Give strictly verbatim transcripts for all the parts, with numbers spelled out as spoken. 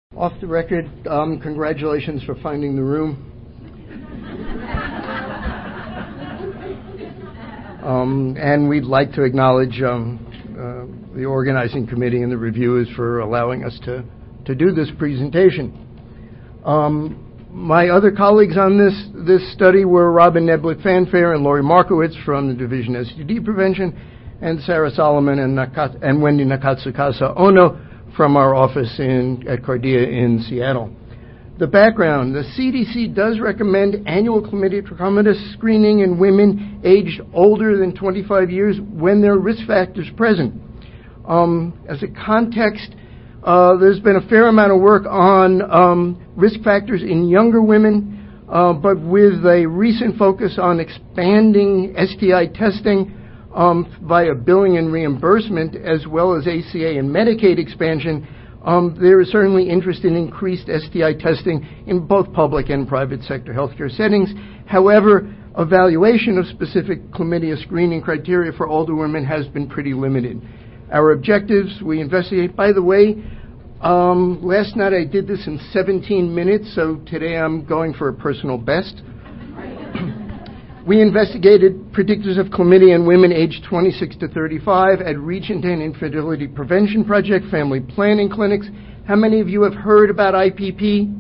Off the record, um, congratulations for finding the room. Um, and we'd like to acknowledge um, uh, the organizing committee and the reviewers for allowing us to, to do this presentation. Um, my other colleagues on this, this study were Robin Neblett-Fanfare and Lori Markowitz from the Division of S T D Prevention, and Sarah Solomon and, Nakat- and Wendy Nakatsukasa Ono from our office in, at Cardia in Seattle. The background: the C D C does recommend annual chlamydia trachomatis screening in women aged older than twenty-five years when there are risk factors present. Um, as a context, uh, there's been a fair amount of work on um, risk factors in younger women, uh, but with a recent focus on expanding S T I testing Um, via billing and reimbursement, as well as A C A and Medicaid expansion, um, there is certainly interest in increased S T I testing in both public and private sector healthcare settings. However, evaluation of specific chlamydia screening criteria for older women has been pretty limited. Our objectives: we investigate, by the way, um, last night I did this in seventeen minutes, so today I'm going for a personal best. We investigated predictors of chlamydia in women aged twenty-six to thirty-five at Region ten Infertility Prevention Project family planning clinics. How many of you have heard about I P P?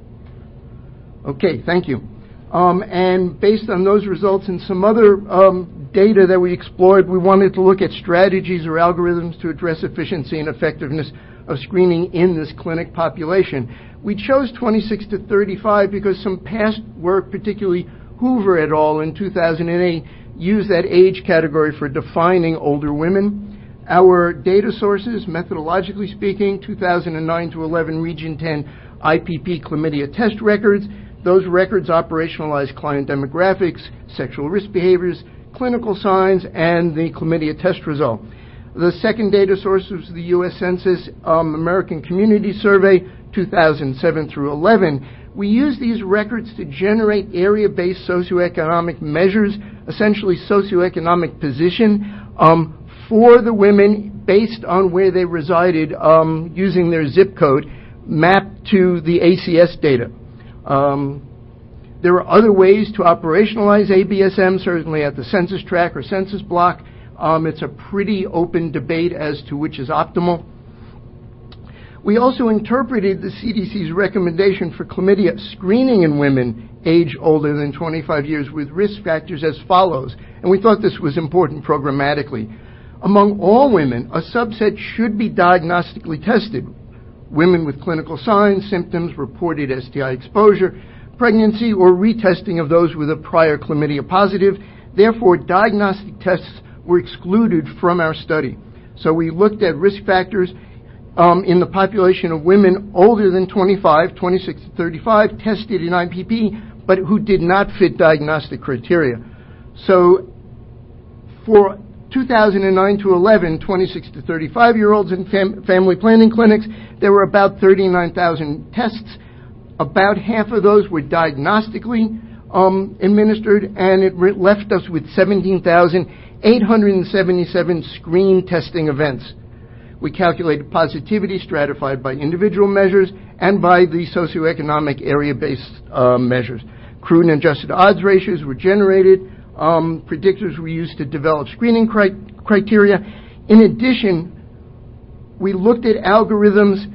Okay, thank you. Um, and based on those results and some other um, data that we explored, we wanted to look at strategies or algorithms to address efficiency and effectiveness of screening in this clinic population. We chose twenty-six to thirty-five because some past work, particularly Hoover et al. In two thousand eight, used that age category for defining older women. Our data sources, methodologically speaking, two thousand nine to eleven Region ten I P P chlamydia test records. Those records operationalize client demographics, sexual risk behaviors, clinical signs, and the chlamydia test result. The second data source was the U S Census um, American Community Survey, two thousand seven through eleven. We use these records to generate area-based socioeconomic measures, essentially socioeconomic position, um, for the women based on where they resided, um, using their zip code mapped to the A C S data. Um, there are other ways to operationalize A B S M, certainly at the census tract or census block. Um, it's a pretty open debate as to which is optimal. We also interpreted the C D C's recommendation for chlamydia screening in women aged older than twenty-five years with risk factors as follows, and we thought this was important programmatically. Among all women, a subset should be diagnostically tested: women with clinical signs, symptoms, reported S T I exposure, pregnancy, or retesting of those with a prior chlamydia positive. Therefore, diagnostic tests were excluded from our study. So we looked at risk factors Um, in the population of women older than twenty-five, twenty-six to thirty-five, tested in I P P, but who did not fit diagnostic criteria. So for two thousand nine to eleven, twenty-six to thirty-five-year-olds in fam- family planning clinics, there were about thirty-nine thousand tests. About half of those were diagnostically um, administered, and it re- left us with seventeen thousand eight hundred seventy-seven screen testing events. We calculated positivity stratified by individual measures and by the socioeconomic area-based uh, measures. Crude and adjusted odds ratios were generated. Um, predictors were used to develop screening cri- criteria. In addition, we looked at algorithms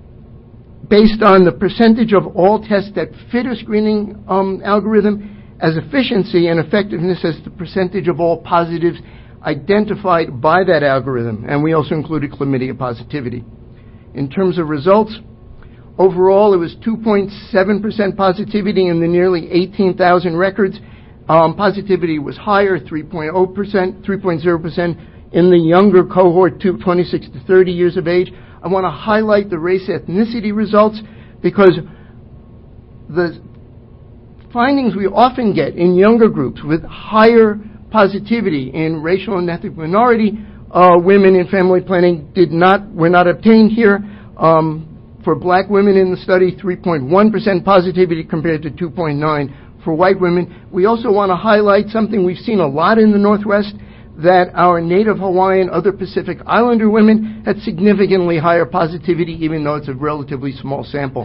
based on the percentage of all tests that fit a screening um, algorithm as efficiency, and effectiveness as the percentage of all positives identified by that algorithm, and we also included chlamydia positivity. In terms of results, overall it was two point seven percent positivity in the nearly eighteen thousand records. Um, positivity was higher, three point zero percent, three point zero percent in the younger cohort, twenty-six to thirty years of age. I want to highlight the race ethnicity results because the findings we often get in younger groups with higher positivity in racial and ethnic minority uh, women in family planning did not were not obtained here. Um, for black women in the study, three point one percent positivity compared to two point nine for white women. We also want to highlight something we've seen a lot in the Northwest, that our Native Hawaiian, other Pacific Islander women had significantly higher positivity, even though it's a relatively small sample.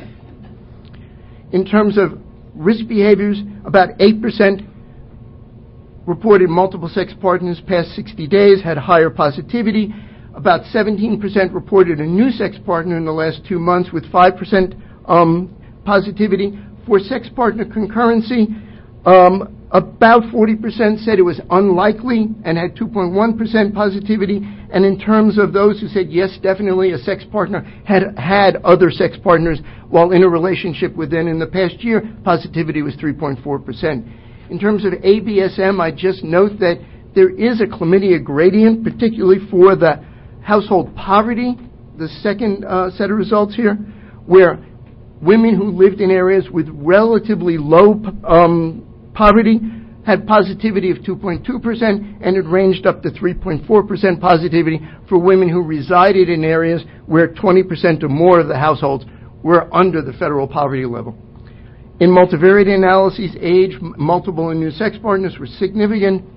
In terms of risk behaviors, about eight percent reported multiple sex partners past sixty days, had higher positivity. About seventeen percent reported a new sex partner in the last two months with five percent um, positivity. For sex partner concurrency, um, about forty percent said it was unlikely and had two point one percent positivity. And in terms of those who said, yes, definitely a sex partner had had other sex partners while in a relationship with them in the past year, positivity was three point four percent. In terms of A B S M, I just note that there is a chlamydia gradient, particularly for the household poverty, the second uh, set of results here, where women who lived in areas with relatively low um, poverty had positivity of two point two percent, and it ranged up to three point four percent positivity for women who resided in areas where twenty percent or more of the households were under the federal poverty level. In multivariate analyses, age, multiple and new sex partners were significant.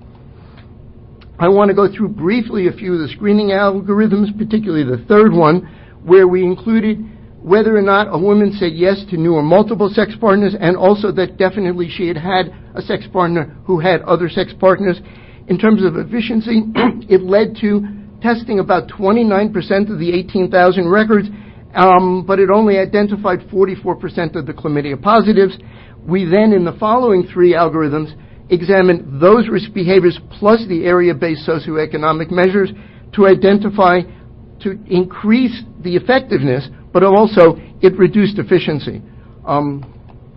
I want to go through briefly a few of the screening algorithms, particularly the third one, where we included whether or not a woman said yes to new or multiple sex partners, and also that definitely she had had a sex partner who had other sex partners. In terms of efficiency, it led to testing about twenty-nine percent of the eighteen thousand records, um, but it only identified forty-four percent of the chlamydia positives. We then, in the following three algorithms, examined those risk behaviors plus the area-based socioeconomic measures to identify, to increase the effectiveness, but also it reduced efficiency. Um,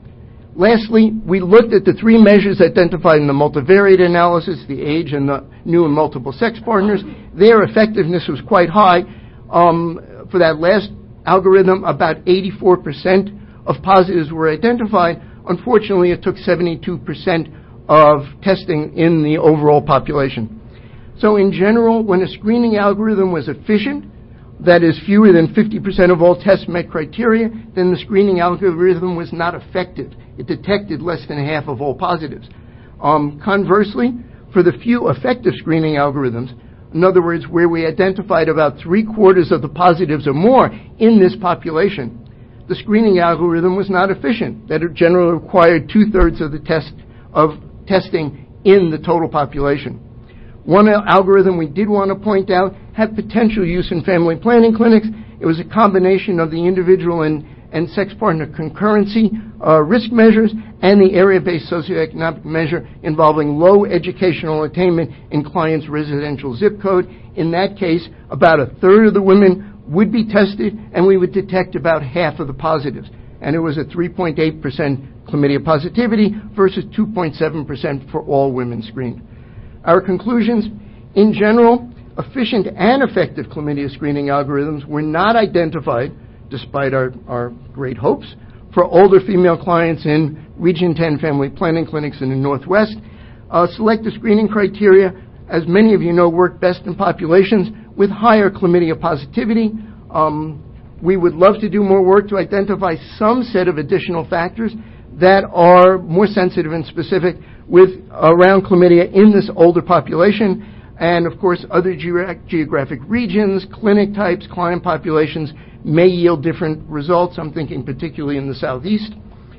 lastly, we looked at the three measures identified in the multivariate analysis, the age and the new and multiple sex partners. Their effectiveness was quite high. Um, for that last algorithm, about eighty-four percent of positives were identified. Unfortunately, it took seventy-two percent of testing in the overall population. So in general, when a screening algorithm was efficient, that is fewer than fifty percent of all tests met criteria, then the screening algorithm was not effective. It detected less than half of all positives. Um, conversely, for the few effective screening algorithms, in other words, where we identified about three quarters of the positives or more in this population, the screening algorithm was not efficient. That it generally required two-thirds of the test of testing in the total population. One algorithm we did want to point out had potential use in family planning clinics. It was a combination of the individual and, and sex partner concurrency uh, risk measures and the area-based socioeconomic measure involving low educational attainment in clients' residential zip code. In that case, about a third of the women would be tested, and we would detect about half of the positives. And it was a three point eight percent chlamydia positivity versus two point seven percent for all women screened. Our conclusions: in general, efficient and effective chlamydia screening algorithms were not identified, despite our, our great hopes, for older female clients in Region ten family planning clinics in the Northwest. Uh, selective screening criteria, as many of you know, work best in populations with higher chlamydia positivity. Um, we would love to do more work to identify some set of additional factors that are more sensitive and specific with around chlamydia in this older population. And of course, other ge- geographic regions, clinic types, client populations may yield different results. I'm thinking particularly in the Southeast.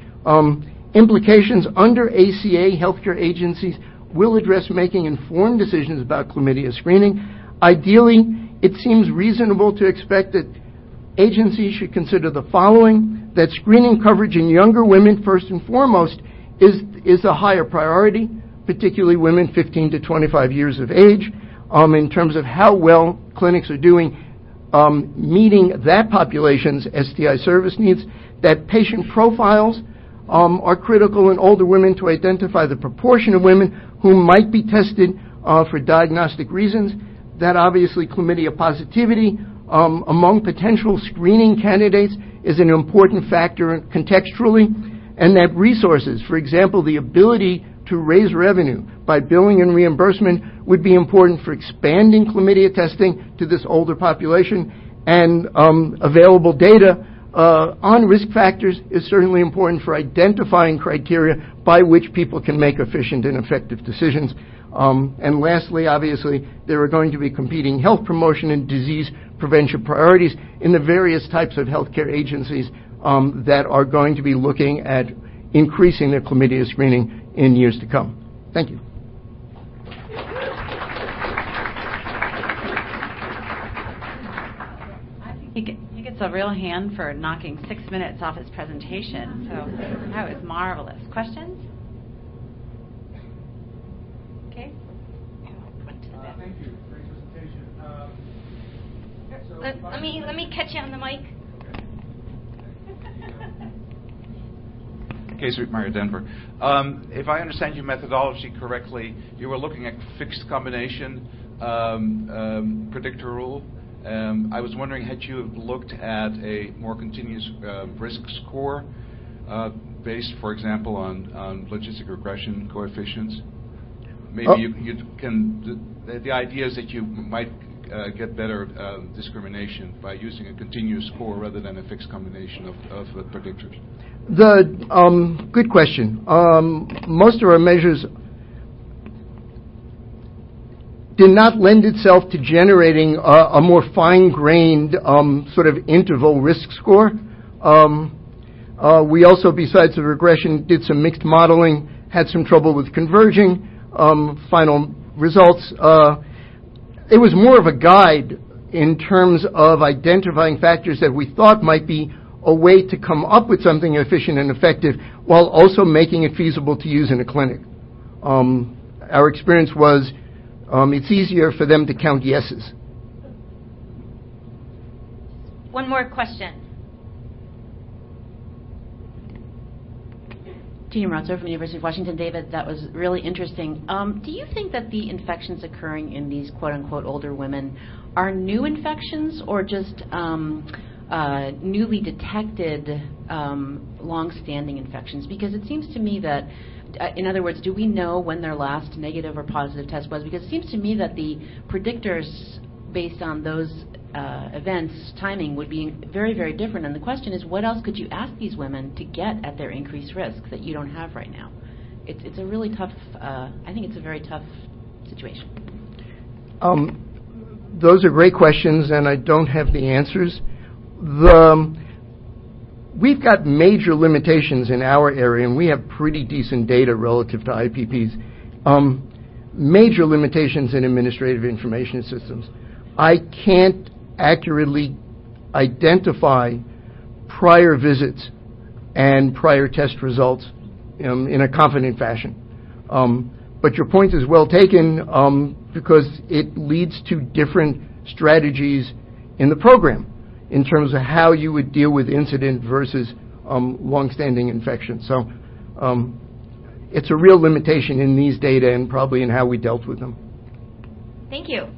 Um, implications under A C A, healthcare agencies will address making informed decisions about chlamydia screening. Ideally, it seems reasonable to expect that agencies should consider the following: that screening coverage in younger women, first and foremost, is, is a higher priority, particularly women fifteen to twenty-five years of age, um, in terms of how well clinics are doing um, meeting that population's S T I service needs. That patient profiles um, are critical in older women to identify the proportion of women who might be tested uh, for diagnostic reasons. That obviously chlamydia positivity um, among potential screening candidates is an important factor contextually, and that resources, for example, the ability to raise revenue by billing and reimbursement, would be important for expanding chlamydia testing to this older population, and um, available data uh, on risk factors is certainly important for identifying criteria by which people can make efficient and effective decisions. Um, and lastly, obviously, there are going to be competing health promotion and disease prevention priorities in the various types of healthcare agencies um, that are going to be looking at increasing their chlamydia screening in years to come. Thank you. He, get, he gets a real hand for knocking six minutes off his presentation, so that was marvelous. Questions? Okay. Uh, thank you. Great presentation. Um, so let, let me let me catch you on the mic. Okay. Case Meyer, Denver. Um, if I understand your methodology correctly, you were looking at fixed combination um, um, predictor rule. Um, I was wondering, had you looked at a more continuous uh, risk score uh, based, for example, on, on logistic regression coefficients? Maybe oh. you, you can. The, the idea is that you might uh, get better uh, discrimination by using a continuous score rather than a fixed combination of, of uh, predictors. The um, good question. Um, most of our measures did not lend itself to generating a, a more fine-grained um, sort of interval risk score. Um, uh, we also, besides the regression, did some mixed modeling, had some trouble with converging um, final results. Uh, it was more of a guide in terms of identifying factors that we thought might be a way to come up with something efficient and effective while also making it feasible to use in a clinic. Um, our experience was Um, it's easier for them to count yeses. One more question. Jean Rotzer from the University of Washington. David, that was really interesting. Um, do you think that the infections occurring in these quote-unquote older women are new infections or just um, uh, newly detected um, long-standing infections? Because it seems to me that Uh, in other words, do we know when their last negative or positive test was? Because it seems to me that the predictors based on those uh, events, timing, would be very, very different. And the question is, what else could you ask these women to get at their increased risk that you don't have right now? It's, it's a really tough, uh, I think it's a very tough situation. Um, those are great questions, and I don't have the answers. The... Um, We've got major limitations in our area, and we have pretty decent data relative to I P Ps. Um, major limitations in administrative information systems. I can't accurately identify prior visits and prior test results um, in a confident fashion. Um, but your point is well taken um, because it leads to different strategies in the program in terms of how you would deal with incident versus um, long-standing infection. So um, it's a real limitation in these data and probably in how we dealt with them. Thank you.